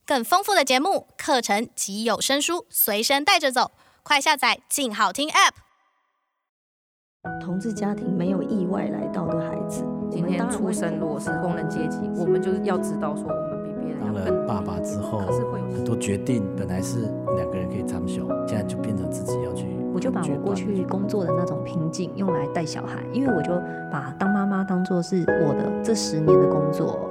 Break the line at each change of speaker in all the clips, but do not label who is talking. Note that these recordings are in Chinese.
更丰富的节目、课程及有声书随身带着走，快下载静好听 App。
同志家庭没有意外来到的孩子，
今天出生如果是工人阶级，我们就是要知道说我们比别人要更
当了爸爸之后，很多决定本来是2个人可以参小，现在就变成自己要去。
我就把我过去工作的那种瓶颈用来带小孩，因为我就把当妈妈当作是我的这10年的工作。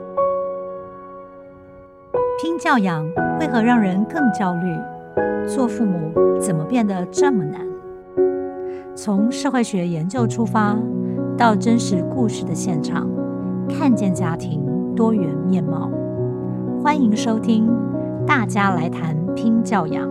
拼教养为何让人更焦虑？做父母怎么变得这么难？从社会学研究出发，到真实故事的现场，看见家庭多元面貌。欢迎收听《大家来谈拼教养》。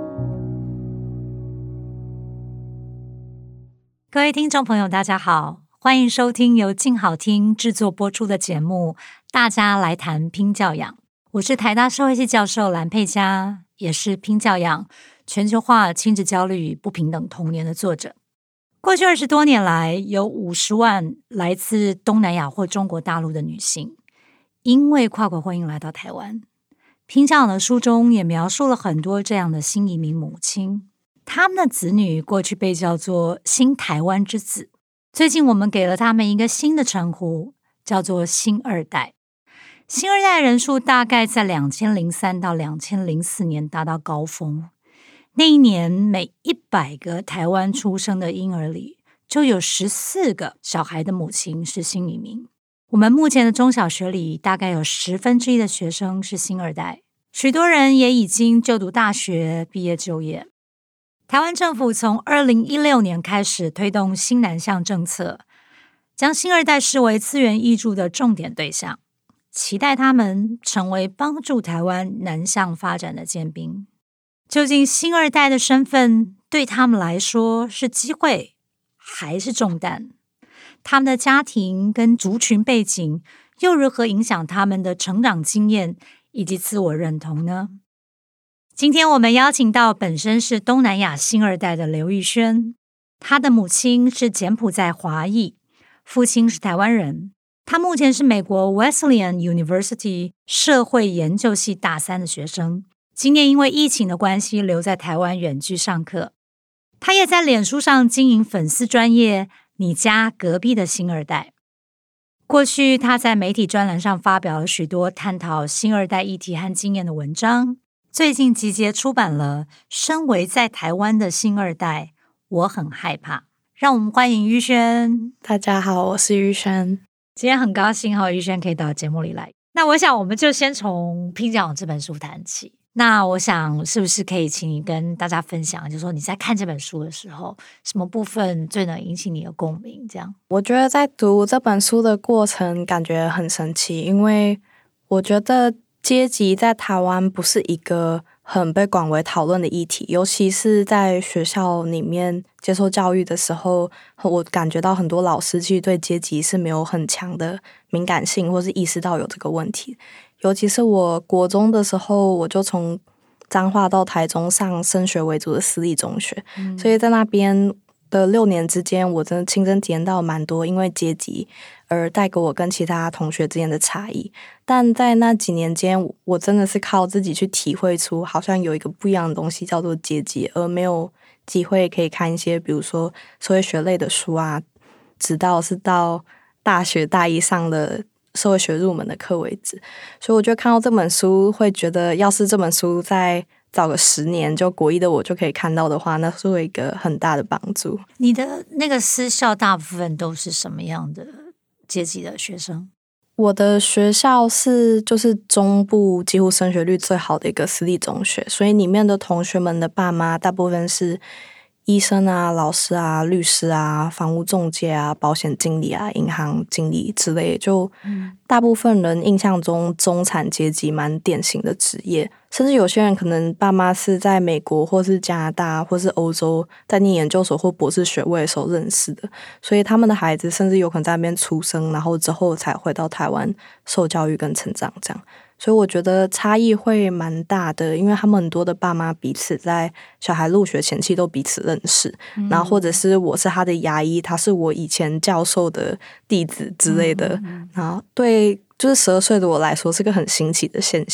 各位听众朋友，大家好，欢迎收听由静好听制作播出的节目《大家来谈拼教养》。我是台大社会系教授蓝佩嘉，也是拼教养全球化亲子焦虑与不平等童年的作者。过去20多年来，有50万来自东南亚或中国大陆的女性因为跨国婚姻来到台湾。拼教养的书中也描述了很多这样的新移民母亲，他们的子女过去被叫做新台湾之子，最近我们给了他们一个新的称呼，叫做新二代。新二代人数大概在2003到2004年达到高峰，那一年每100个台湾出生的婴儿里就有14个小孩的母亲是新移民。我们目前的中小学里大概有1/10的学生是新二代，许多人也已经就读大学毕业就业。台湾政府从2016年开始推动新南向政策，将新二代视为资源挹注的重点对象，期待他们成为帮助台湾南向发展的尖兵。究竟新二代的身份对他们来说是机会还是重担？他们的家庭跟族群背景又如何影响他们的成长经验以及自我认同呢？今天我们邀请到本身是东南亚新二代的刘玉轩，他的母亲是柬埔寨华裔，父亲是台湾人。他目前是美国 Wesleyan University 社会研究系大3的学生，今年因为疫情的关系留在台湾远距上课。他也在脸书上经营粉丝专页你家隔壁的新二代。过去他在媒体专栏上发表了许多探讨新二代议题和经验的文章，最近集结出版了《身为在台湾的新二代，我很害怕》。让我们欢迎玉轩。
大家好，我是玉轩。
今天很高兴玉轩可以到节目里来。那我想我们就先从拼教养这本书谈起。那我想是不是可以请你跟大家分享，就是说你在看这本书的时候，什么部分最能引起你的共鸣？这样，
我觉得在读这本书的过程感觉很神奇，因为我觉得阶级在台湾不是一个很被广为讨论的议题，尤其是在学校里面接受教育的时候，我感觉到很多老师其实对阶级是没有很强的敏感性，或是意识到有这个问题。尤其是我国中的时候，我就从彰化到台中上升学为主的私立中学，所以在那边的6年之间，我真的亲身体验到蛮多因为阶级而带给我跟其他同学之间的差异。但在那几年间，我真的是靠自己去体会出好像有一个不一样的东西叫做阶级，而没有机会可以看一些比如说社会学类的书啊，直到是到大学大一上的社会学入门的课为止。所以我就看到这本书会觉得，要是这本书再早个10年，就国一的我就可以看到的话，那是会一个很大的帮助。
你的那个私校大部分都是什么样的阶级的学生？
我的学校是就是中部几乎升学率最好的一个私立中学，所以里面的同学们的爸妈大部分是医生啊、老师啊、律师啊、房屋中介啊、保险经理啊、银行经理之类，就大部分人印象中中产阶级蛮典型的职业，甚至有些人可能爸妈是在美国或是加拿大或是欧洲在念研究所或博士学位的时候认识的，所以他们的孩子甚至有可能在那边出生，然后之后才回到台湾受教育跟成长这样。所以我觉得差异会蛮大的，因为他们很多的爸妈彼此在小孩入学前期都彼此认识，然后或者是我是他的牙医，他是我以前教授的弟子之类的，然后对就是12岁的我来说是个很新奇的现象。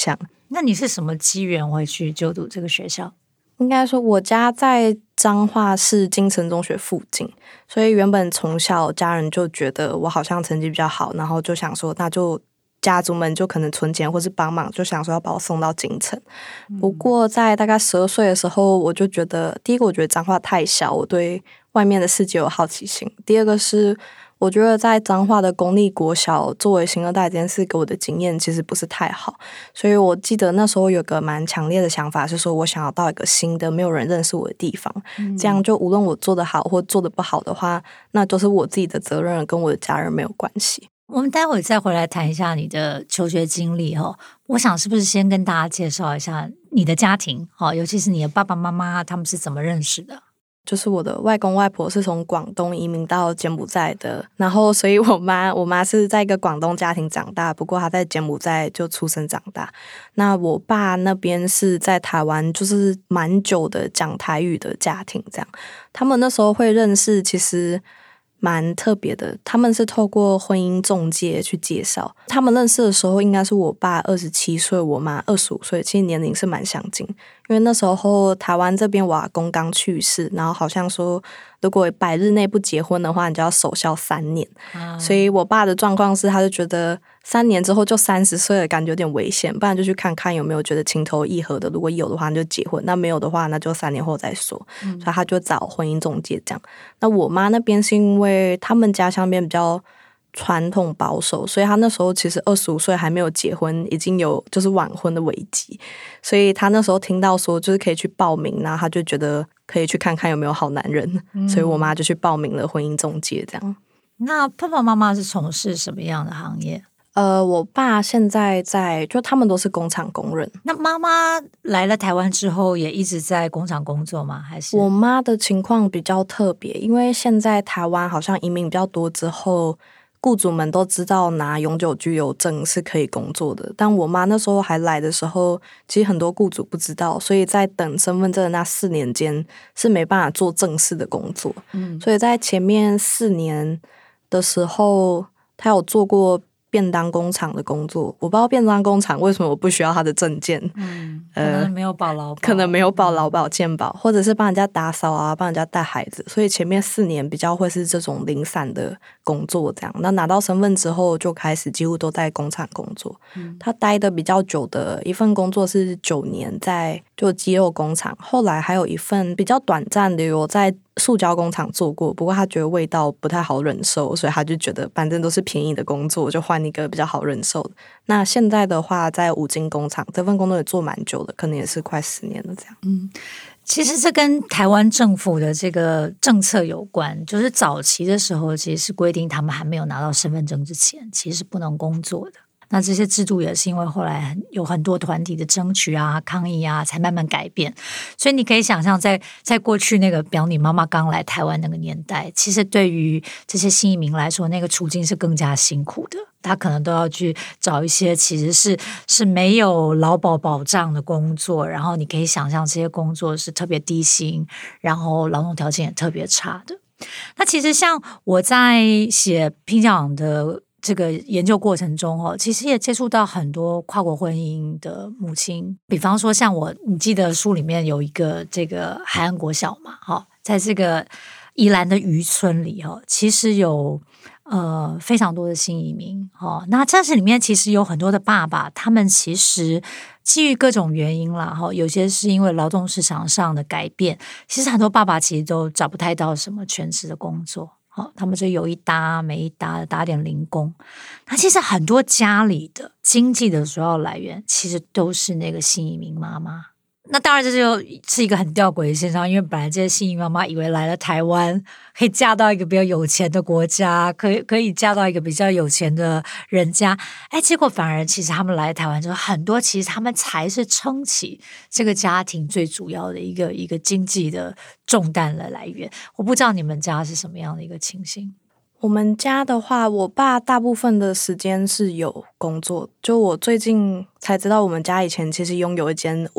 那你是什么机缘会去就读这个学校？
应该说我家在彰化市金城中学附近，所以原本从小家人就觉得我好像成绩比较好，然后就想说那就家族们就可能存钱或是帮忙，就想说要把我送到金城。不过在大概12岁的时候，我就觉得第一个我觉得彰化太小，我对外面的世界有好奇心，第二个是我觉得在彰化的公立国小作为新二代这件事给我的经验其实不是太好，所以我记得那时候有个蛮强烈的想法是说我想要到一个新的没有人认识我的地方，这样就无论我做得好或做得不好的话，那就是我自己的责任，跟我的家人没有关系。
我们待会再回来谈一下你的求学经历哦。我想是不是先跟大家介绍一下你的家庭，尤其是你的爸爸妈妈他们是怎么认识的？
就是我的外公外婆是从广东移民到柬埔寨的，然后所以我妈是在一个广东家庭长大，不过她在柬埔寨就出生长大。那我爸那边是在台湾，就是蛮久的讲台语的家庭，这样他们那时候会认识，其实蛮特别的，他们是透过婚姻中介去介绍。他们认识的时候应该是我爸27岁，我妈25岁，其实年龄是蛮相近。因为那时候台湾这边我阿公刚去世，然后好像说如果100日内不结婚的话，你就要守孝3年。所以我爸的状况是，他就觉得3年之后就30岁了，感觉有点危险，不然就去看看有没有觉得情投意合的，如果有的话那就结婚，那没有的话那就3年后再说。所以他就找婚姻中介这样。那我妈那边是因为他们家乡边比较传统保守，所以他那时候其实25岁还没有结婚，已经有就是晚婚的危机，所以他那时候听到说就是可以去报名，然后他就觉得可以去看看有没有好男人，所以我妈就去报名了婚姻中介这样。
那爸爸妈妈是从事什么样的行业？
我爸现在就他们都是工厂工人。
那妈妈来了台湾之后也一直在工厂工作吗？还是？
我妈的情况比较特别，因为现在台湾好像移民比较多之后，雇主们都知道拿永久居留证是可以工作的，但我妈那时候还来的时候，其实很多雇主不知道，所以在等身份证的那4年间是没办法做正式的工作。所以在前面4年的时候，她有做过便当工厂的工作，我不知道便当工厂为什么我不需要他的证件，
可能没有保劳保，
可能没有保劳保健保，或者是帮人家打扫啊，帮人家带孩子，所以前面4年比较会是这种零散的工作这样。那拿到身份之后就开始几乎都在工厂工作。他待的比较久的一份工作是9年在就鸡肉工厂，后来还有一份比较短暂的有在塑胶工厂做过，不过他觉得味道不太好忍受，所以他就觉得反正都是便宜的工作，就换一个比较好忍受的。那现在的话在五金工厂，这份工作也做蛮久的，可能也是快10年了这样。
其实这跟台湾政府的这个政策有关，就是早期的时候其实是规定他们还没有拿到身份证之前其实是不能工作的。那这些制度也是因为后来有很多团体的争取啊、抗议啊，才慢慢改变。所以你可以想象在过去那个，比方你妈妈刚来台湾那个年代，其实对于这些新移民来说，那个处境是更加辛苦的。他可能都要去找一些其实是没有劳保保障的工作，然后你可以想象这些工作是特别低薪，然后劳动条件也特别差的。那其实像我在写拼教养的这个研究过程中其实也接触到很多跨国婚姻的母亲，比方说像你记得书里面有一个这个海岸国小嘛，在这个宜兰的渔村里其实有非常多的新移民那这里面其实有很多的爸爸，他们其实基于各种原因啦有些是因为劳动市场上的改变，其实很多爸爸其实都找不太到什么全职的工作，他们就有一搭没一搭的打点零工。那其实很多家里的经济的主要来源其实都是那个新移民妈妈。那当然这就是一个很吊诡的现象，因为本来这些新移民妈妈以为来了台湾可以嫁到一个比较有钱的国家，可以嫁到一个比较有钱的人家，结果反而其实他们来台湾之后，很多其实他们才是撑起这个家庭最主要的一个经济的重担的来源。我不知道你们家是什么样的一个情形。
我们家的话，我爸大部分的时间是有工作，就我最近才知道我们家以前其实拥有一间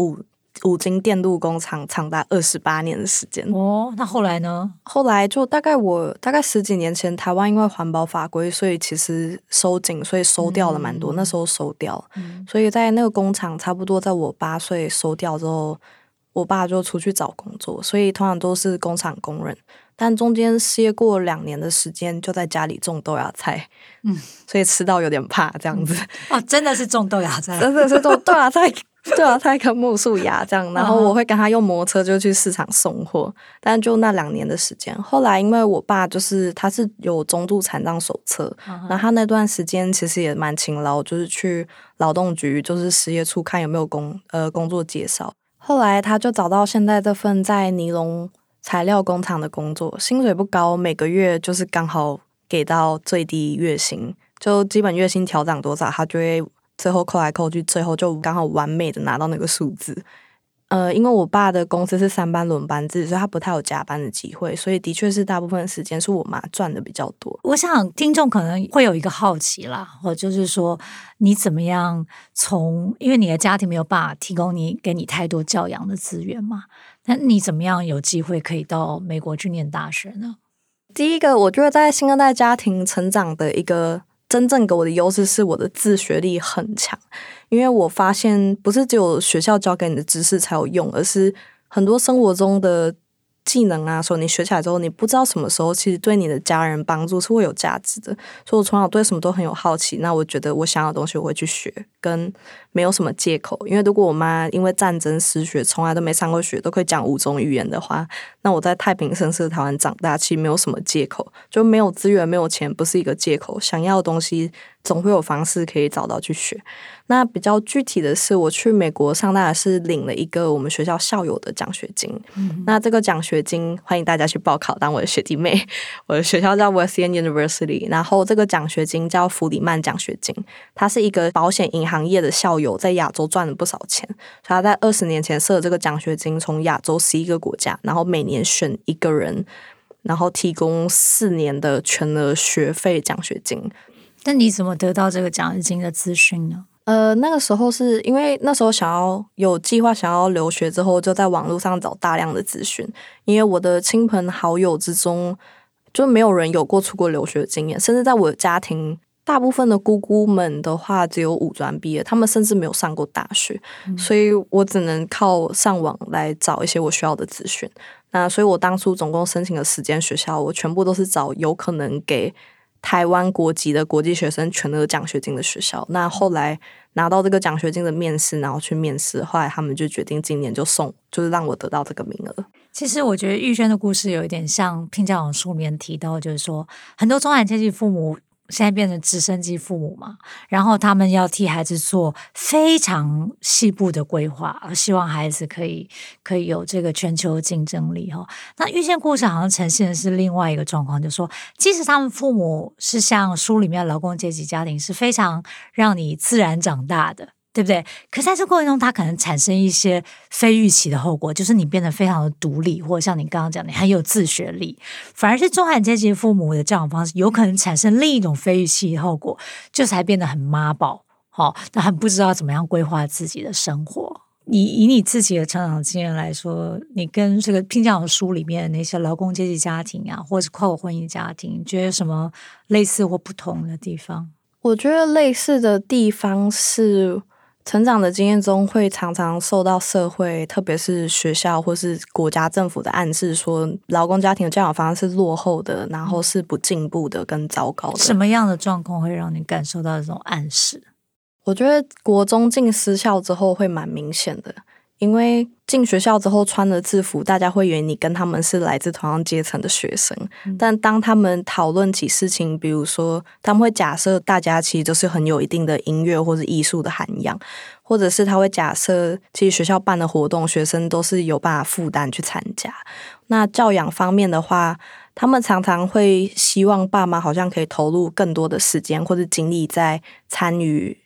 五金电路工厂长达28年的时间。
哦，那后来呢？
后来就大概10几年前，台湾因为环保法规，所以其实收紧，所以收掉了蛮多。那时候收掉，所以在那个工厂差不多在我8岁收掉之后，我爸就出去找工作，所以通常都是工厂工人。但中间失业过2年的时间，就在家里种豆芽菜，所以吃到有点怕这样子。
哦，真的是种豆芽菜，
真的是种豆芽菜。对啊，他跟木树芽这样，然后我会跟他用摩托车就去市场送货，但就那2年的时间。后来因为我爸他是有中度残障手册，然后他那段时间其实也蛮勤劳，就是去劳动局就是失业处看有没有工作介绍。后来他就找到现在这份在尼龙材料工厂的工作，薪水不高，每个月就是刚好给到最低月薪，就基本月薪调涨多少，他就会最后扣来扣去，最后就刚好完美的拿到那个数字。因为我爸的公司是3班轮班制，所以他不太有加班的机会，所以的确是大部分时间是我妈赚的比较多。
我想听众可能会有一个好奇啦，或就是说你怎么样因为你的家庭没有办法提供给你太多教养的资源嘛，那你怎么样有机会可以到美国去念大学呢？
第一个，我觉得在新二代家庭成长的一个真正给我的优势是我的自学力很强，因为我发现不是只有学校教给你的知识才有用，而是很多生活中的技能啊，说你学起来之后，你不知道什么时候其实对你的家人帮助是会有价值的。所以我从小对什么都很有好奇，那我觉得我想要的东西我会去学，跟没有什么借口。因为如果我妈因为战争失学，从来都没上过学，都可以讲5种语言的话，那我在太平盛世的台湾长大，其实没有什么借口，就没有资源没有钱不是一个借口，想要的东西总会有方式可以找到去学。那比较具体的是，我去美国上大是领了一个我们学校校友的奖学金。那这个奖学金欢迎大家去报考当我的学弟妹。我的学校叫 Wesleyan University， 然后这个奖学金叫弗里曼奖学金，它是一个保险银行业的校友在亚洲赚了不少钱，所以他在20年前设了这个奖学金，从亚洲11个国家，然后每年选一个人，然后提供4年的全额学费奖学金。
那你怎么得到这个奖学金的资讯呢？
那个时候是因为那时候有计划想要留学之后，就在网络上找大量的资讯，因为我的亲朋好友之中就没有人有过出国留学的经验，甚至在我的家庭大部分的姑姑们的话只有5专毕业，他们甚至没有上过大学，所以我只能靠上网来找一些我需要的资讯。那所以我当初总共申请了10间学校，我全部都是找有可能给台湾国籍的国际学生全额奖学金的学校。那后来拿到这个奖学金的面试，然后去面试，后来他们就决定今年就是让我得到这个名额。
其实我觉得玉轩的故事有一点像聘教养书里面提到，就是说很多中产阶级父母现在变成直升机父母嘛，然后他们要替孩子做非常细部的规划，希望孩子可以有这个全球竞争力哈。那遇见故事好像呈现的是另外一个状况，就是说即使他们父母是像书里面的劳工阶级家庭，是非常让你自然长大的，对不对？可是在这过程中，它可能产生一些非预期的后果，就是你变得非常的独立，或者像你刚刚讲，你很有自学力。反而是中产阶级父母的教养方式，有可能产生另一种非预期的后果，就才变得很妈宝，那很不知道怎么样规划自己的生活。以你自己的成长经验来说，你跟这个聘教养书里面的那些劳工阶级家庭啊，或者是跨国婚姻家庭，你觉得有什么类似或不同的地方？
我觉得类似的地方是成长的经验中会常常受到社会特别是学校或是国家政府的暗示，说劳工家庭的教养方式是落后的，然后是不进步的跟糟糕的。
什么样的状况会让你感受到这种暗示？
我觉得国中进私校之后会蛮明显的，因为进学校之后穿了制服，大家会以为你跟他们是来自同样阶层的学生，但当他们讨论起事情，比如说他们会假设大家其实就是很有一定的音乐或是艺术的涵养，或者是他会假设其实学校办的活动学生都是有办法负担去参加。那教养方面的话，他们常常会希望爸妈好像可以投入更多的时间或者精力在参与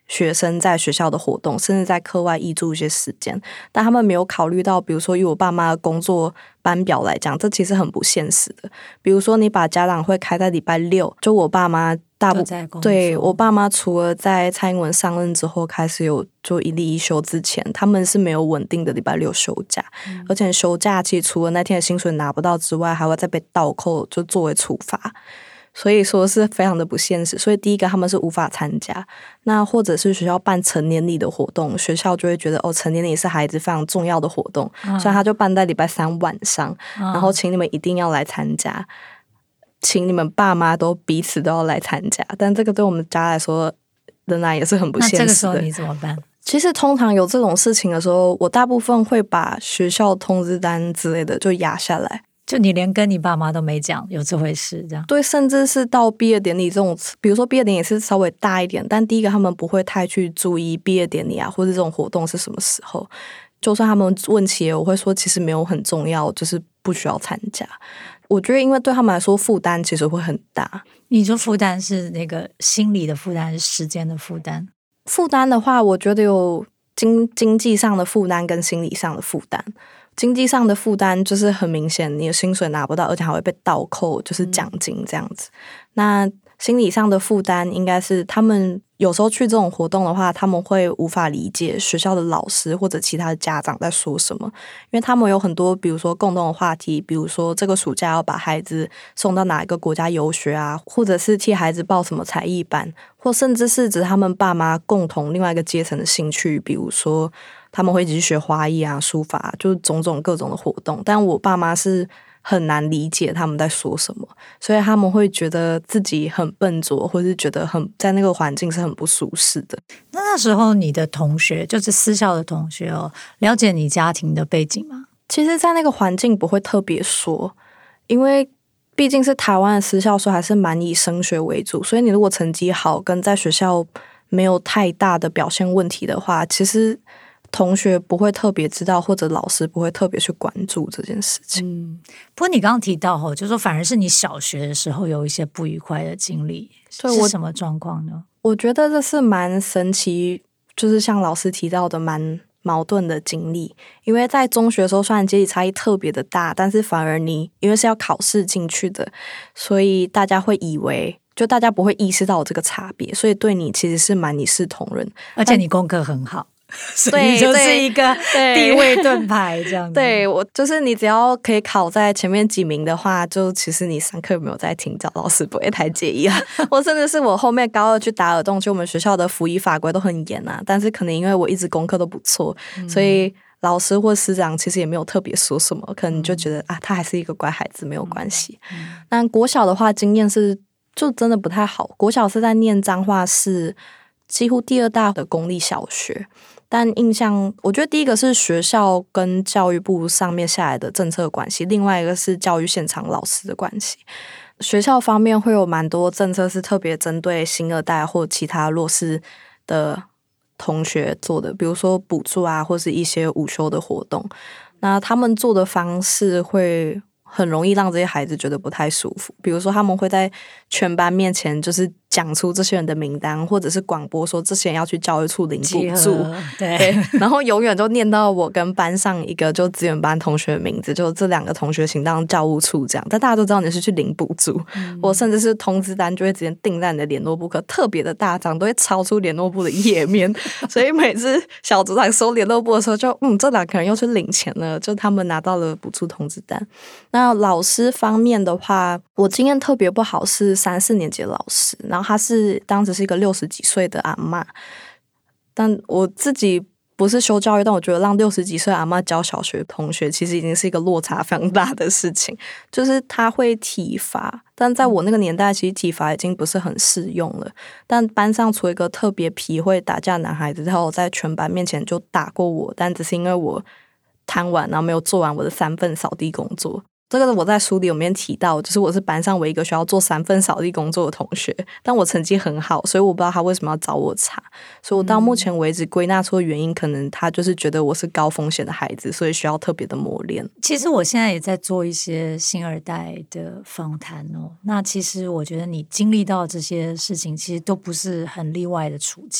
学生在学校的活动，甚至在课外挹注一些时间，但他们没有考虑到，比如说以我爸妈的工作班表来讲，这其实很不现实的。比如说你把家长会开在礼拜六，就我爸妈对，我爸妈除了在蔡英文上任之后开始有做一例一休之前，他们是没有稳定的礼拜六休假，而且休假其实除了那天的薪水拿不到之外，还会再被倒扣，就作为处罚。所以说是非常的不现实，所以第一个他们是无法参加，那或者是学校办成年礼的活动，学校就会觉得成年礼是孩子非常重要的活动，所以他就办在礼拜三晚上，然后请你们一定要来参加，请你们爸妈都彼此都要来参加，但这个对我们家来说仍然也是很不现实的。
那这个时候你怎么办？
其实通常有这种事情的时候，我大部分会把学校通知单之类的就压下来，
就你连跟你爸妈都没讲有这回事这样？
对，甚至是到毕业典礼这种，比如说毕业典礼是稍微大一点，但第一个他们不会太去注意毕业典礼啊或者这种活动是什么时候，就算他们问起我会说其实没有很重要，就是不需要参加。我觉得因为对他们来说负担其实会很大。
你说负担是那个心理的负担还是时间的负担？
负担的话我觉得有经济上的负担跟心理上的负担。经济上的负担就是很明显你的薪水拿不到，而且还会被倒扣就是奖金这样子。那心理上的负担应该是他们有时候去这种活动的话，他们会无法理解学校的老师或者其他的家长在说什么，因为他们有很多比如说共同的话题，比如说这个暑假要把孩子送到哪一个国家游学啊，或者是替孩子报什么才艺班，或甚至是指他们爸妈共同另外一个阶层的兴趣，比如说他们会一起去学花艺啊、书法，就是种种各种的活动。但我爸妈是很难理解他们在说什么，所以他们会觉得自己很笨拙，或是觉得在那个环境是很不舒适的。
那时候你的同学，就是私校的同学了解你家庭的背景吗？
其实在那个环境不会特别说，因为毕竟是台湾的私校，所以还是蛮以升学为主，所以你如果成绩好跟在学校没有太大的表现问题的话，其实同学不会特别知道，或者老师不会特别去关注这件事情。
不过你刚刚提到就是说反而是你小学的时候有一些不愉快的经历，是什么状况呢？
我觉得这是蛮神奇，就是像老师提到的蛮矛盾的经历。因为在中学的时候虽然阶级差异特别的大，但是反而你因为是要考试进去的，所以大家会以为就大家不会意识到这个差别，所以对你其实是蛮一视同仁，
而且你功课很好，所以就是一个地位盾牌这样子。
对，我就是你只要可以考在前面几名的话，就其实你上课没有在听讲，老师不会太介意啊。或甚至是我后面高二去打耳洞，就我们学校的服仪法规都很严啊，但是可能因为我一直功课都不错，所以老师或师长其实也没有特别说什么，可能就觉得他还是一个乖孩子，没有关系。但国小的话经验是就真的不太好，国小是在念彰化市几乎第2大的公立小学，但印象我觉得第一个是学校跟教育部上面下来的政策的关系，另外一个是教育现场老师的关系。学校方面会有蛮多政策是特别针对新二代或其他弱势的同学做的，比如说补助啊，或是一些午休的活动。那他们做的方式会很容易让这些孩子觉得不太舒服，比如说他们会在全班面前就是讲出这些人的名单，或者是广播说这些人要去教育处领补助，对，然后永远就念到我跟班上一个就资源班同学的名字，就这2个同学请到教务处这样，但大家都知道你是去领补助，或甚至是通知单就会直接订在你的联络簿，可特别的大张，都会超出联络簿的页面，所以每次小组长收联络簿的时候就这2个人又去领钱了，就他们拿到了补助通知单。那老师方面的话，我经验特别不好是3、4年级的老师，然后他是当时是一个60几岁的阿嬷，但我自己不是修教育，但我觉得让60几岁的阿嬷教小学同学其实已经是一个落差非常大的事情，就是他会体罚，但在我那个年代其实体罚已经不是很适用了，但班上除了一个特别皮会打架的男孩子，他有在全班面前就打过我，但只是因为我贪玩然后没有做完我的3份扫地工作。这个我在书里有面提到，就是我是班上唯一一个需要做3份扫地工作的同学，但我成绩很好，所以我不知道他为什么要找我茬，所以我到目前为止归纳出的原因，可能他就是觉得我是高风险的孩子，所以需要特别的磨练。
其实我现在也在做一些新二代的访谈那其实我觉得你经历到这些事情其实都不是很例外的处境，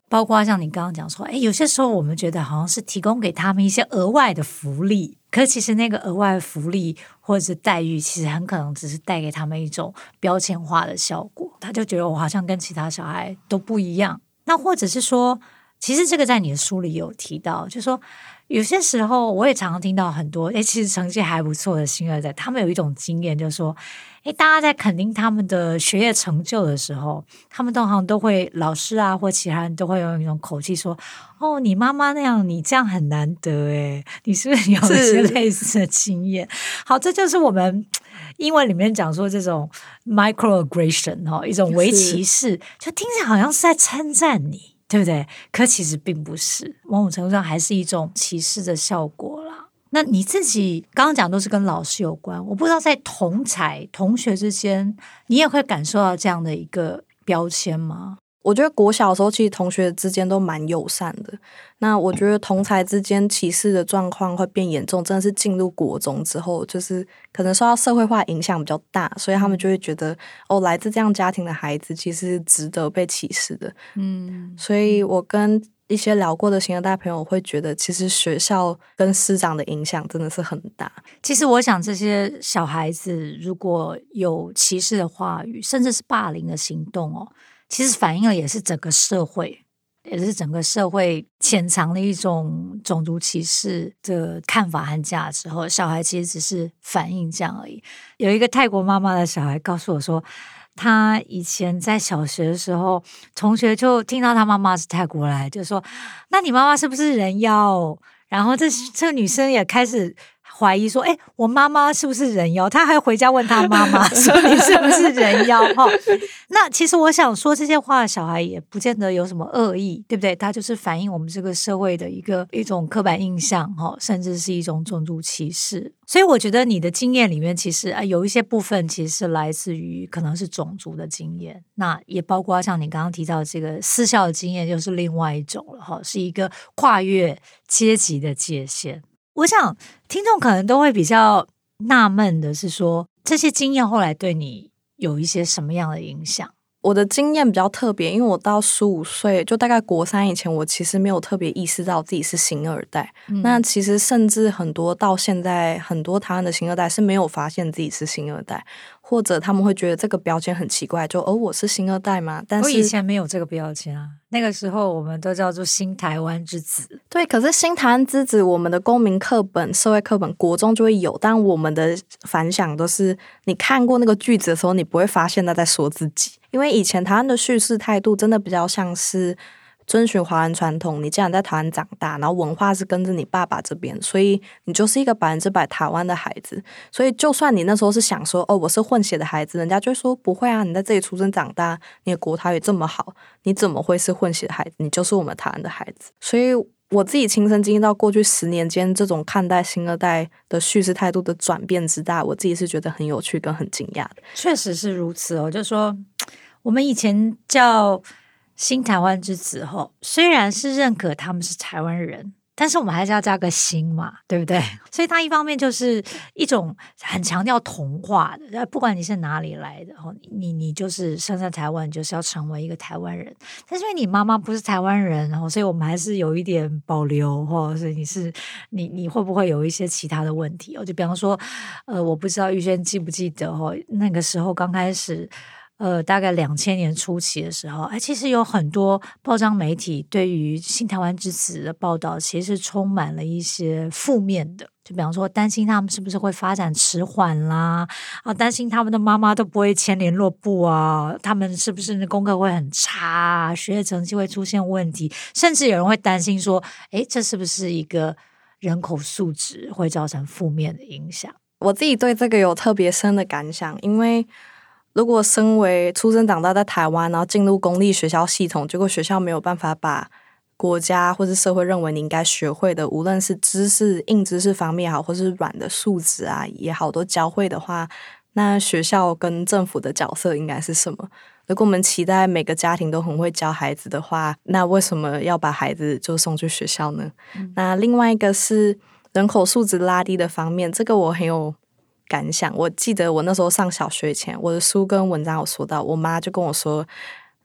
包括像你刚刚讲说，有些时候我们觉得好像是提供给他们一些额外的福利，可是其实那个额外的福利或者是待遇，其实很可能只是带给他们一种标签化的效果，他就觉得我好像跟其他小孩都不一样。那或者是说，其实这个在你的书里有提到，就是说有些时候我也常常听到很多其实成绩还不错的星二代，他们有一种经验，就是说大家在肯定他们的学业成就的时候，他们通常都会老师啊或其他人都会用一种口气说，哦，你妈妈那样，你这样很难得你是不是有一些类似的经验？好，这就是我们英文里面讲说这种 microaggression 一种微歧视，就听起来好像是在称赞你，对不对？可其实并不是，某种程度上还是一种歧视的效果啦。那你自己刚刚讲都是跟老师有关，我不知道在同才同学之间，你也会感受到这样的一个标签吗？
我觉得国小的时候其实同学之间都蛮友善的，那我觉得同才之间歧视的状况会变严重，真的是进入国中之后，就是可能受到社会化影响比较大，所以他们就会觉得来自这样家庭的孩子其实值得被歧视的。所以我跟一些聊过的星二代朋友会觉得，其实学校跟师长的影响真的是很大。
其实我想这些小孩子如果有歧视的话语，甚至是霸凌的行动其实反映了也是整个社会，也是整个社会潜藏的一种种族歧视的看法和价值后，小孩其实只是反映这样而已。有一个泰国妈妈的小孩告诉我说，他以前在小学的时候，同学就听到他妈妈是泰国来，就说那你妈妈是不是人妖？然后这个女生也开始怀疑说，我妈妈是不是人妖？她还回家问她妈妈说你是不是人妖？那其实我想说这些话的小孩也不见得有什么恶意，对不对？他就是反映我们这个社会的一种刻板印象，甚至是一种种族歧视。所以我觉得你的经验里面其实有一些部分其实是来自于可能是种族的经验，那也包括像你刚刚提到这个私校的经验就是另外一种了，是一个跨越阶级的界限。我想听众可能都会比较纳闷的是说，这些经验后来对你有一些什么样的影响？
我的经验比较特别，因为我到15岁，就大概国3以前，我其实没有特别意识到自己是星二代。那其实甚至很多到现在，很多台湾的星二代是没有发现自己是星二代，或者他们会觉得这个标签很奇怪，就我是星二代吗？但是
我以前没有这个标签啊，那个时候我们都叫做新台湾之子。
对，可是新台湾之子，我们的公民课本、社会课本、国中就会有，但我们的反响都是，你看过那个句子的时候，你不会发现他在说自己，因为以前台湾的叙事态度真的比较像是遵循华人传统，你既然在台湾长大，然后文化是跟着你爸爸这边，所以你就是一个100%台湾的孩子。所以就算你那时候是想说我是混血的孩子，人家就会说不会啊，你在这里出生长大，你的国台语这么好，你怎么会是混血的孩子？你就是我们台湾的孩子。所以我自己亲身经历到过去10年间这种看待星二代的叙事态度的转变之大，我自己是觉得很有趣跟很惊讶的。
确实是如此就是说我们以前叫新台湾之子虽然是认可他们是台湾人，但是我们还是要加个新嘛，对不对？所以它一方面就是一种很强调同化的，不管你是哪里来的你就是生在台湾，你就是要成为一个台湾人。但是因为你妈妈不是台湾人所以我们还是有一点保留所以你会不会有一些其他的问题就比方说我不知道玉轩记不记得那个时候刚开始大概2000年初期的时候其实有很多报章媒体对于新台湾之子的报道其实充满了一些负面的，就比方说担心他们是不是会发展迟缓啦担心他们的妈妈都不会签联络簿他们是不是功课会很差学业成绩会出现问题，甚至有人会担心说这是不是一个人口素质会造成负面的影响。
我自己对这个有特别深的感想，因为如果身为出生长大在台湾，然后进入公立学校系统，结果学校没有办法把国家或是社会认为你应该学会的，无论是知识硬知识方面也好，或是软的素质也好，都教会的话，那学校跟政府的角色应该是什么？如果我们期待每个家庭都很会教孩子的话，那为什么要把孩子就送去学校呢？那另外一个是人口素质拉低的方面，这个我很有感想。我记得我那时候上小学前，我的书跟文章有说到，我妈就跟我说，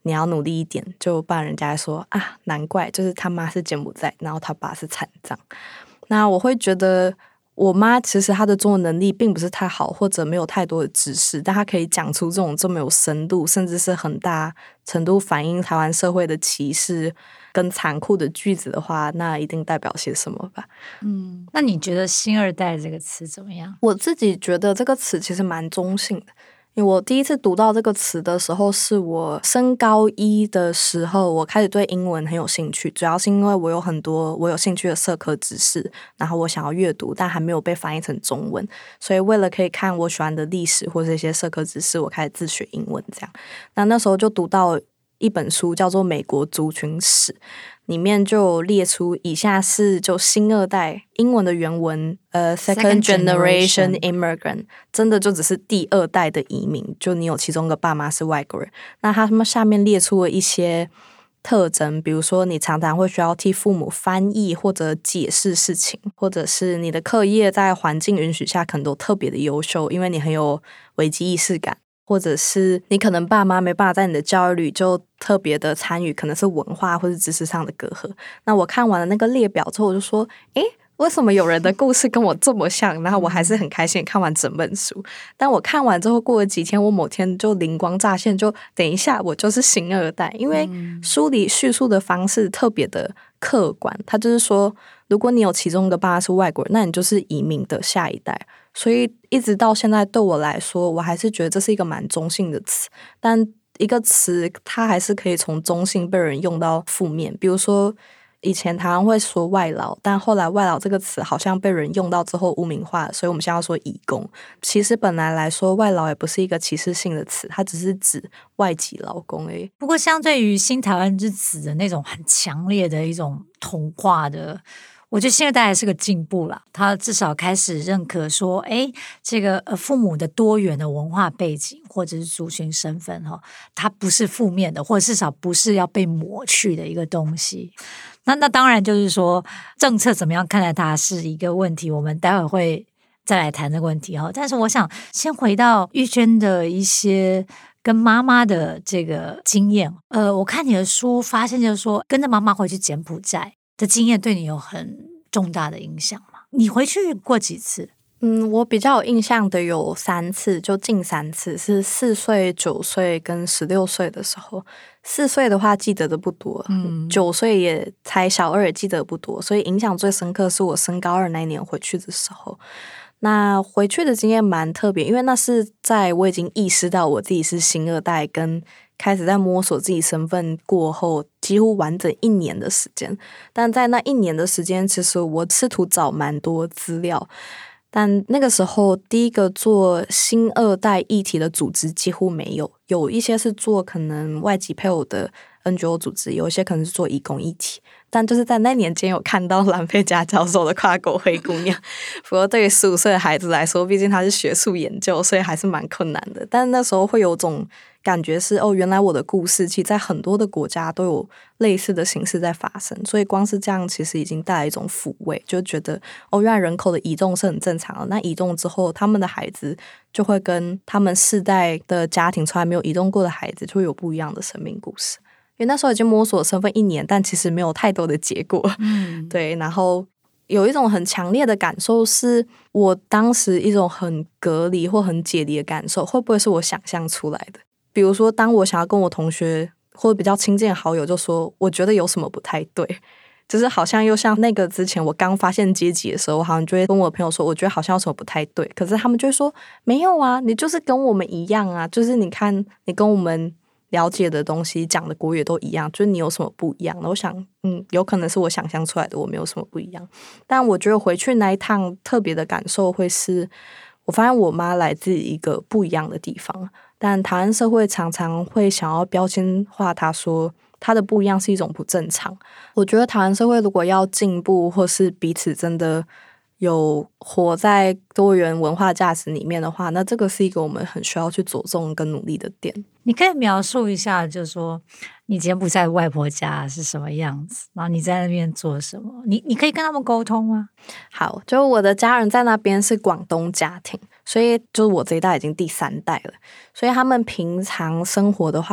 你要努力一点，就不然人家说啊，难怪就是他妈是柬埔寨，然后他爸是残障。那我会觉得我妈其实她的中文能力并不是太好，或者没有太多的知识，但她可以讲出这种这么有深度，甚至是很大程度反映台湾社会的歧视跟残酷的句子的话，那一定代表些什么吧。
那你觉得新二代这个词怎么样？
我自己觉得这个词其实蛮中性的，因为我第一次读到这个词的时候是我升高一的时候，我开始对英文很有兴趣，主要是因为我有很多我有兴趣的社科知识，然后我想要阅读，但还没有被翻译成中文，所以为了可以看我喜欢的历史或者一些社科知识，我开始自学英文这样。那时候就读到一本书叫做《美国族群史》，里面就列出以下是就新二代，英文的原文second generation immigrant， 真的就只是第二代的移民，就你有其中一个爸妈是外国人。那他们下面列出了一些特征，比如说你常常会需要替父母翻译或者解释事情，或者是你的课业在环境允许下可能都特别的优秀，因为你很有危机意识感，或者是你可能爸妈没办法在你的教育里就特别的参与，可能是文化或是知识上的隔阂。那我看完了那个列表之后，我就说诶，为什么有人的故事跟我这么像？然后我还是很开心看完整本书。但我看完之后过了几天，我某天就灵光乍现，就等一下我就是新二代，因为书里叙述的方式特别的客观，他就是说如果你有其中一个爸妈是外国人，那你就是移民的下一代。所以一直到现在对我来说，我还是觉得这是一个蛮中性的词，但一个词它还是可以从中性被人用到负面。比如说以前台湾会说外劳，但后来外劳这个词好像被人用到之后污名化了，所以我们现在要说移工。其实本来来说外劳也不是一个歧视性的词，它只是指外籍劳工而已。
不过相对于新台湾之子的那种很强烈的一种同化的，我觉得新二代还是个进步啦，他至少开始认可说，诶，这个父母的多元的文化背景或者是族群身份它不是负面的，或者至少不是要被抹去的一个东西。那当然就是说政策怎么样看待它是一个问题，我们待会会再来谈这个问题但是我想先回到玉娟的一些跟妈妈的这个经验。我看你的书发现就是说跟着妈妈回去柬埔寨的经验对你有很重大的影响吗？你回去过几次？
我比较有印象的有3次，就近3次，是4岁、9岁跟16岁的时候。4岁的话记得的不多，9岁也才小2也记得不多，所以影响最深刻是我升高2那一年回去的时候。那回去的经验蛮特别，因为那是在我已经意识到我自己是新二代跟开始在摸索自己身份过后，几乎完整1年的时间。但在那1年的时间，其实我试图找蛮多资料，但那个时候第一个做新二代议题的组织几乎没有，有一些是做可能外籍配偶的 NGO 组织，有一些可能是做移工议题。但就是在那年间有看到蓝佩佳教授的跨国灰姑娘，不过对于15岁的孩子来说，毕竟他是学术研究，所以还是蛮困难的。但那时候会有种感觉是原来我的故事其实在很多的国家都有类似的形式在发生，所以光是这样其实已经带来一种抚慰，就觉得原来人口的移动是很正常的。那移动之后他们的孩子就会跟他们世代的家庭从来没有移动过的孩子就会有不一样的生命故事。因为那时候已经摸索身份1年，但其实没有太多的结果对，然后有一种很强烈的感受是我当时一种很隔离或很解离的感受，会不会是我想象出来的？比如说当我想要跟我同学或者比较亲近的好友就说我觉得有什么不太对，就是好像又像那个之前我刚发现阶级的时候，我好像就会跟我的朋友说我觉得好像有什么不太对，可是他们就会说没有啊，你就是跟我们一样啊，就是你看你跟我们了解的东西讲的国语都一样，就是你有什么不一样？我想有可能是我想象出来的，我没有什么不一样。但我觉得回去那一趟特别的感受会是我发现我妈来自一个不一样的地方，但台湾社会常常会想要标签化她，说她的不一样是一种不正常。我觉得台湾社会如果要进步或是彼此真的有活在多元文化价值里面的话，那这个是一个我们很需要去着重跟努力的点。
你可以描述一下就是说你柬埔寨外婆家是什么样子，然后你在那边做什么，你可以跟他们沟通吗？
好，就我的家人在那边是广东家庭，所以就是我这一代已经第3代了，所以他们平常生活的话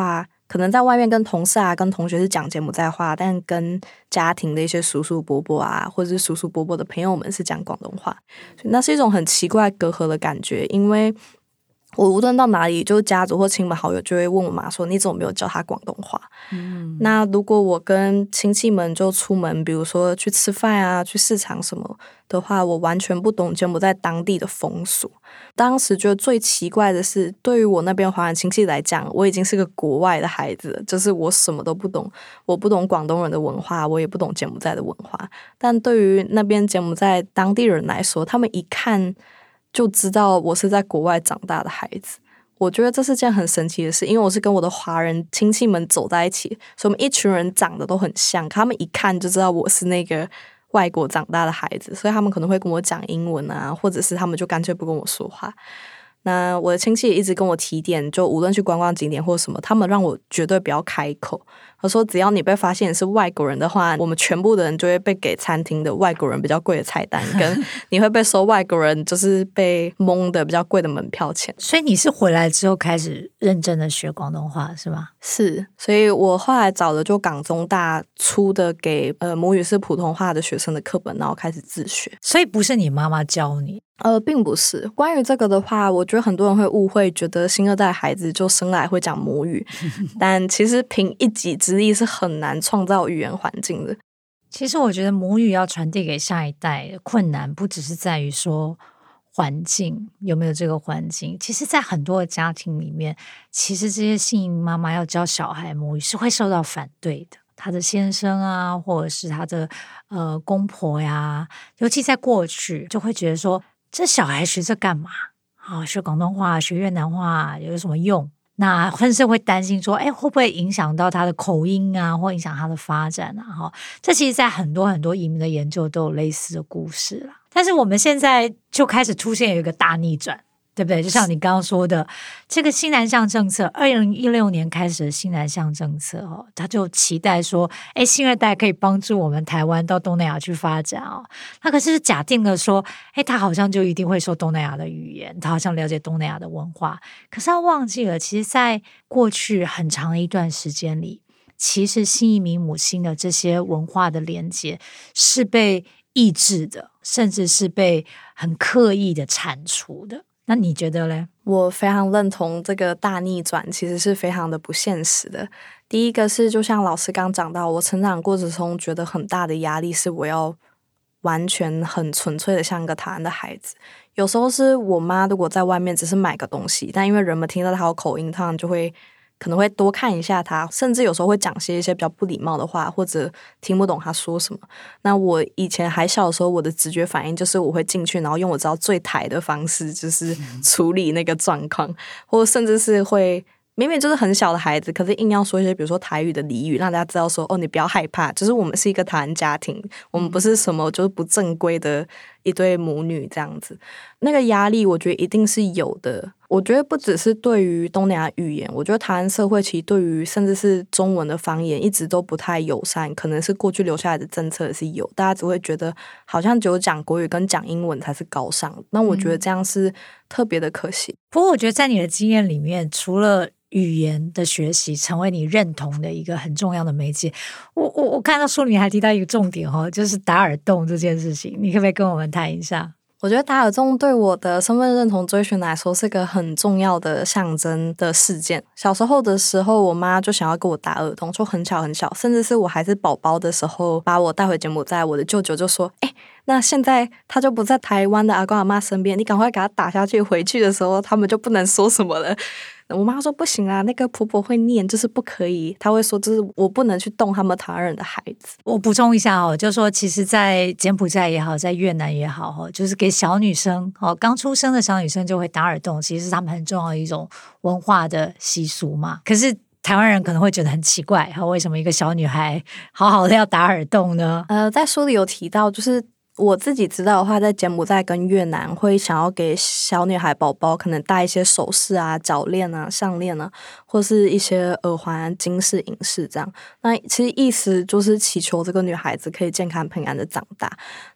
可能在外面跟同事啊、跟同学是讲柬埔寨话，但跟家庭的一些叔叔伯伯啊，或者是叔叔伯伯的朋友们是讲广东话，所以那是一种很奇怪隔阂的感觉。因为我无论到哪里，就家族或亲朋好友就会问我妈说：“你怎么没有教她广东话？”那如果我跟亲戚们就出门，比如说去吃饭啊、去市场什么的话，我完全不懂柬埔寨当地的风俗。当时觉得最奇怪的是，对于我那边华人亲戚来讲，我已经是个国外的孩子了，就是我什么都不懂，我不懂广东人的文化，我也不懂柬埔寨的文化。但对于那边柬埔寨当地人来说，他们一看就知道我是在国外长大的孩子。我觉得这是件很神奇的事，因为我是跟我的华人亲戚们走在一起，所以我们一群人长得都很像，他们一看就知道我是那个外国长大的孩子，所以他们可能会跟我讲英文啊，或者是他们就干脆不跟我说话。那我的亲戚也一直跟我提点，就无论去观光景点或什么，他们让我绝对不要开口。他说只要你被发现是外国人的话，我们全部的人就会被给餐厅的外国人比较贵的菜单，跟你会被收外国人就是被蒙的比较贵的门票钱。
所以你是回来之后开始认真的学广东话是吗？
是，所以我后来找的就港中大出的给母语是普通话的学生的课本，然后开始自学。
所以不是你妈妈教你？
并不是。关于这个的话，我觉得很多人会误会，觉得新二代孩子就生来会讲母语，但其实凭一己之力是很难创造语言环境的。
其实我觉得母语要传递给下一代的困难，不只是在于说环境有没有这个环境，其实在很多的家庭里面，其实这些新移民妈妈要教小孩母语是会受到反对的。他的先生啊，或者是他的公婆呀，尤其在过去就会觉得说，这小孩学这干嘛？学广东话、学越南话有什么用？那甚至会担心说，会不会影响到他的口音啊，或影响他的发展啊？这其实在很多很多移民的研究都有类似的故事啦。但是我们现在就开始出现有一个大逆转，对不对？就像你刚刚说的，这个新南向政策，2016年开始的新南向政策他就期待说，新二代可以帮助我们台湾到东南亚去发展那可是假定了说，他好像就一定会说东南亚的语言，他好像了解东南亚的文化，可是他忘记了，其实在过去很长的一段时间里，其实新移民母亲的这些文化的连接是被抑制的，甚至是被很刻意的铲除的。那你觉得嘞？
我非常认同这个大逆转其实是非常的不现实的。第一个是就像老师刚讲到，我成长过程中觉得很大的压力是我要完全很纯粹的像一个台湾的孩子。有时候是我妈如果在外面只是买个东西，但因为人们听到她有口音，他们就会可能会多看一下他，甚至有时候会讲些一些比较不礼貌的话，或者听不懂他说什么。那我以前还小的时候，我的直觉反应就是我会进去，然后用我知道最台的方式，就是处理那个状况，或甚至是会明明就是很小的孩子，可是硬要说一些比如说台语的俚语，让大家知道说你不要害怕，就是我们是一个台湾家庭，我们不是什么就是不正规的一对母女这样子。那个压力我觉得一定是有的。我觉得不只是对于东南亚语言，我觉得台湾社会其实对于甚至是中文的方言一直都不太友善，可能是过去留下来的政策也是有，大家只会觉得好像只有讲国语跟讲英文才是高尚，那我觉得这样是特别的可惜。
不过我觉得在你的经验里面，除了语言的学习成为你认同的一个很重要的媒介，我看到书里面还提到一个重点就是打耳洞这件事情，你可不可以跟我们谈一下？
我觉得打耳洞对我的身份认同追寻来说是个很重要的象征的事件。小时候的时候，我妈就想要给我打耳洞，就很小很小，甚至是我还是宝宝的时候，把我带回柬埔寨，我的舅舅就说那现在他就不在台湾的阿公阿嬷身边，你赶快给他打下去，回去的时候他们就不能说什么了。我妈说不行啊，那个婆婆会念，就是不可以，她会说就是我不能去动他们台湾人的孩子。
我补充一下就是说其实在柬埔寨也好，在越南也好就是给小女生刚出生的小女生就会打耳洞，其实是他们很重要的一种文化的习俗嘛。可是台湾人可能会觉得很奇怪为什么一个小女孩好好的要打耳洞呢？
在书里有提到，就是我自己知道的话，在柬埔寨跟越南会想要给小女孩宝宝可能戴一些首饰啊、脚链啊、项链啊，或是一些耳环、金饰、银饰这样。那其实意思就是祈求这个女孩子可以健康平安的长大。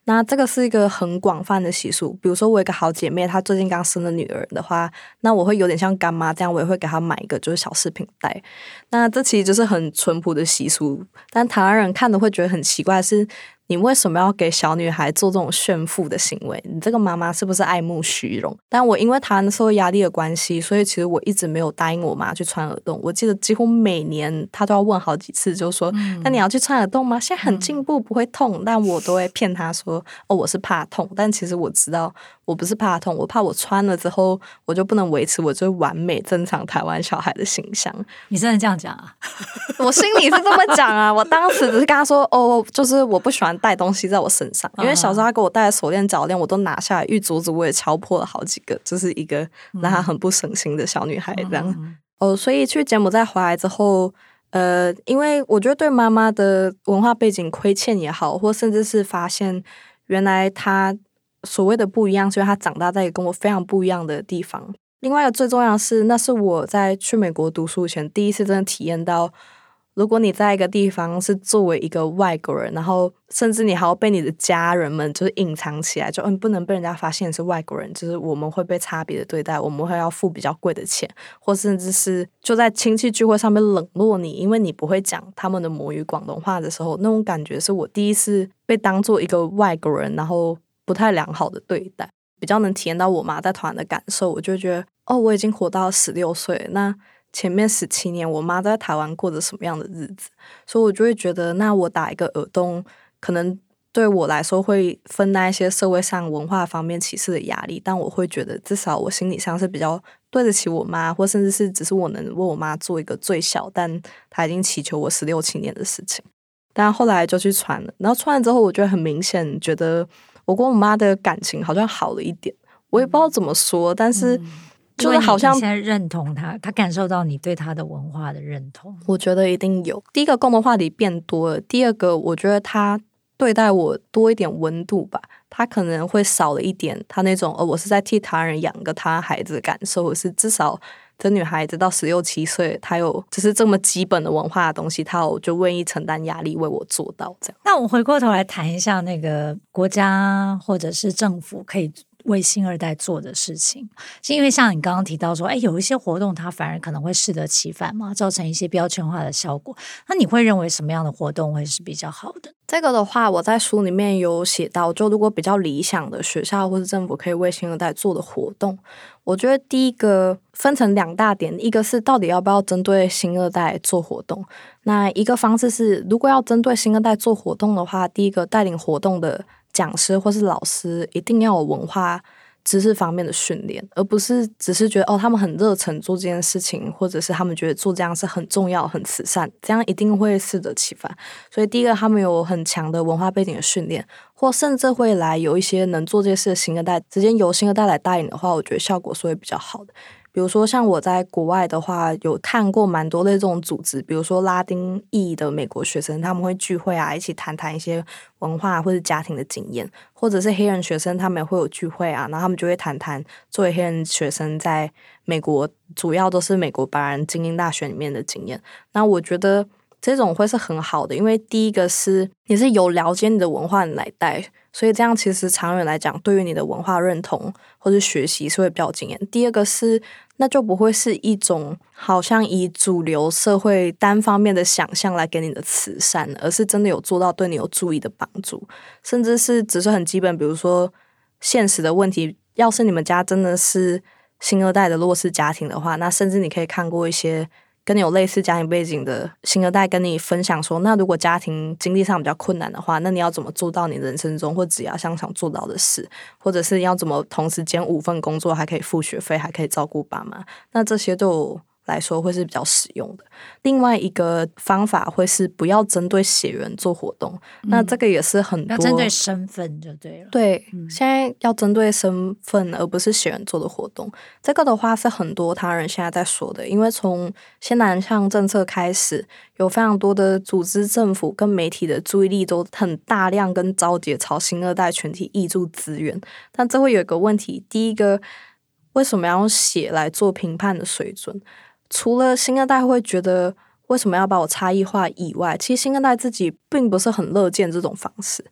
那这个是一个很广泛的习俗，比如说我有一个好姐妹，她最近刚生了女儿的话，那我会有点像干妈这样，我也会给她买一个就是小饰品袋。那这其实就是很淳朴的习俗，但台湾人看的会觉得很奇怪是，你为什么要给小女孩做这种炫富的行为？你这个妈妈是不是爱慕虚荣？但我因为台湾社会压力的关系，所以其实我一直没有答应我妈去穿耳洞。我记得几乎每年她都要问好几次，就说：“那你要去穿耳洞吗？现在很进步，不会痛。”但我都会骗她说：“哦，我是怕痛。”但其实我知道我不是怕痛，我怕我穿了之后我就不能维持我最完美正常台湾小孩的形象。
你真的这样讲啊？
我心里是这么讲啊，我当时只是跟她说：“哦，就是我不喜欢带东西在我身上，因为小时候她给我带的手链、脚链我都拿下来，玉镯子我也敲破了好几个，就是一个让她很不省心的小女孩这样。所以去柬埔寨回来之后，因为我觉得对妈妈的文化背景亏欠也好，或甚至是发现原来她所谓的不一样，是因为她长大在一个跟我非常不一样的地方。另外一个最重要的是，那是我在去美国读书前第一次真的体验到，如果你在一个地方是作为一个外国人，然后甚至你还要被你的家人们就是隐藏起来，就不能被人家发现你是外国人，就是我们会被差别的对待，我们会要付比较贵的钱，或甚至是就在亲戚聚会上面冷落你，因为你不会讲他们的母语广东话的时候，那种感觉是我第一次被当做一个外国人，然后不太良好的对待，比较能体验到我妈在台湾的感受。我就觉得我已经活到16岁，那前面17年我妈在台湾过着什么样的日子，所以我就会觉得那我打一个耳洞可能对我来说会分担一些社会上文化方面歧视的压力，但我会觉得至少我心理上是比较对得起我妈，或甚至是只是我能为我妈做一个最小但她已经祈求我16、17年的事情。但后来就去穿了，然后穿了之后我觉得很明显觉得我跟我妈的感情好像好了一点，我也不知道怎么说，但是就是好像
你现在认同他感受到你对他的文化的认同。
我觉得一定有。第一个共同话题变多了，第二个我觉得他对待我多一点温度吧，他可能会少了一点他那种我是在替他人养个他孩子的感受，或是至少这女孩子到16、17岁，她有就是这么基本的文化的东西，她有就愿意承担压力为我做到这样。
那我回过头来谈一下那个国家或者是政府可以为新二代做的事情，是因为像你刚刚提到说有一些活动它反而可能会适得其反嘛，造成一些标签化的效果，那你会认为什么样的活动会是比较好的？
这个的话我在书里面有写到，就如果比较理想的学校或是政府可以为新二代做的活动，我觉得第一个分成2大点，一个是到底要不要针对新二代做活动，那一个方式是如果要针对新二代做活动的话，第一个带领活动的讲师或是老师一定要有文化知识方面的训练，而不是只是觉得他们很热忱做这件事情，或者是他们觉得做这样是很重要很慈善，这样一定会适得其反。所以第一个他们有很强的文化背景的训练，或甚至会来有一些能做这些事的新二代，直接由新二代来带领的话，我觉得效果是会比较好的。比如说像我在国外的话有看过蛮多类这种组织，比如说拉丁裔的美国学生他们会聚会一起谈一些文化或者家庭的经验，或者是黑人学生他们也会有聚会然后他们就会谈作为黑人学生在美国主要都是美国白人精英大学里面的经验。那我觉得这种会是很好的，因为第一个是你是有了解你的文化来带，所以这样其实长远来讲对于你的文化认同或是学习是会比较惊艳。第二个是那就不会是一种好像以主流社会单方面的想象来给你的慈善，而是真的有做到对你有注意的帮助，甚至是只是很基本，比如说现实的问题，要是你们家真的是新二代的弱势家庭的话，那甚至你可以看过一些跟你有类似家庭背景的新二代跟你分享说，那如果家庭经济上比较困难的话，那你要怎么做到你人生中或职业上想做到的事，或者是要怎么同时兼5份工作还可以付学费还可以照顾爸妈，那这些对我来说会是比较实用的。另外一个方法会是不要针对血缘做活动，那这个也是很多
要针对身份就对了。
对，现在要针对身份而不是血缘做的活动，这个的话是很多他人现在在说的，因为从先南向政策开始，有非常多的组织政府跟媒体的注意力都很大量跟召集朝新二代群体挹注资源，但这会有一个问题，第一个为什么要用血来做评判的水准？除了新二代会觉得为什么要把我差异化以外，其实新二代自己并不是很乐见这种方式，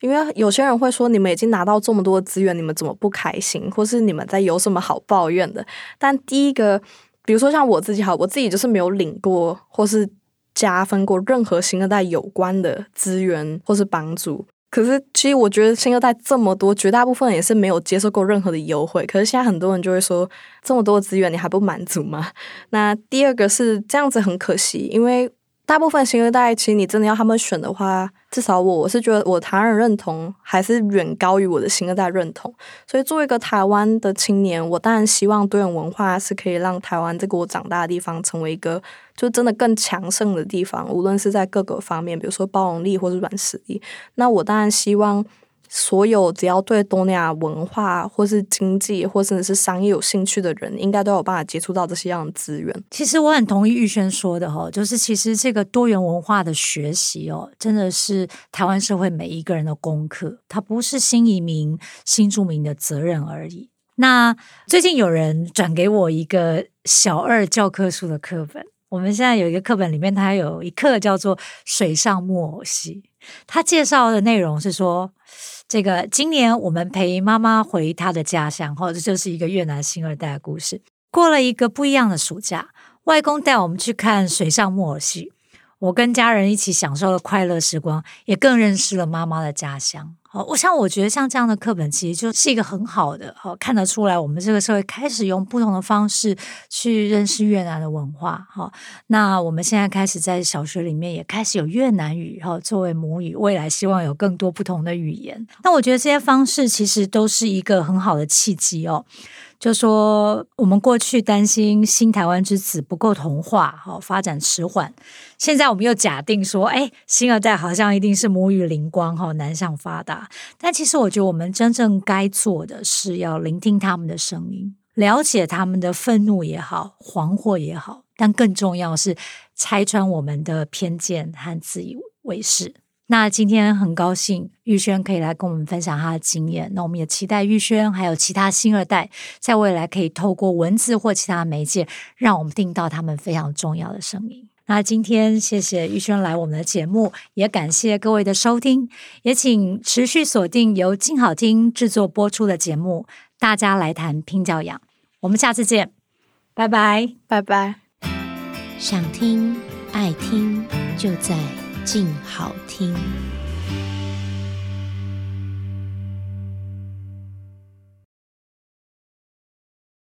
因为有些人会说你们已经拿到这么多资源，你们怎么不开心，或是你们在有什么好抱怨的。但第一个比如说像我自己我自己就是没有领过或是加分过任何新二代有关的资源或是帮助，可是其实我觉得新二代这么多，绝大部分也是没有接受过任何的优惠，可是现在很多人就会说这么多资源你还不满足吗？那第二个是这样子很可惜，因为大部分新二代其实你真的要他们选的话，至少我是觉得我台湾人认同还是远高于我的新二代认同，所以作为一个台湾的青年，我当然希望多元文化是可以让台湾这个我长大的地方成为一个就真的更强盛的地方，无论是在各个方面，比如说包容力或是软实力。那我当然希望所有只要对东南亚文化或是经济或甚至是商业有兴趣的人，应该都有办法接触到这些样的资源。
其实我很同意玉轩说的就是其实这个多元文化的学习真的是台湾社会每一个人的功课，它不是新移民新住民的责任而已。那最近有人转给我一个小二教科书的课本，我们现在有一个课本里面它有一课叫做水上木偶戏，它介绍的内容是说这个今年我们陪妈妈回她的家乡，这就是一个越南新二代的故事。过了一个不一样的暑假，外公带我们去看水上木偶戏，我跟家人一起享受了快乐时光，也更认识了妈妈的家乡。我觉得像这样的课本其实就是一个很好的看得出来我们这个社会开始用不同的方式去认识越南的文化。那我们现在开始在小学里面也开始有越南语作为母语，未来希望有更多不同的语言。那我觉得这些方式其实都是一个很好的契机就说我们过去担心新台湾之子不够同化发展迟缓，现在我们又假定说新二代好像一定是母语灵光南向发达，但其实我觉得我们真正该做的是要聆听他们的声音，了解他们的愤怒也好，惶惑也好，但更重要是拆穿我们的偏见和自以为是。那今天很高兴玉轩可以来跟我们分享他的经验，那我们也期待玉轩还有其他新二代在未来可以透过文字或其他媒介让我们听到他们非常重要的声音。那今天谢谢玉轩来我们的节目，也感谢各位的收听，也请持续锁定由静好听制作播出的节目大家来谈拼教养，我们下次见，拜拜
拜拜。
想听爱听就在静好听。